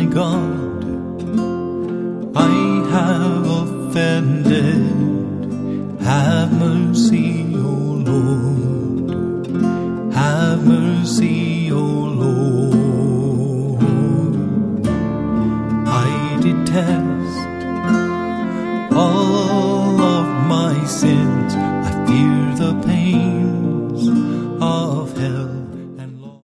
God, I have offended. Have mercy, O Lord. Have mercy, O Lord. I detest all of my sins. I fear the pains of hell.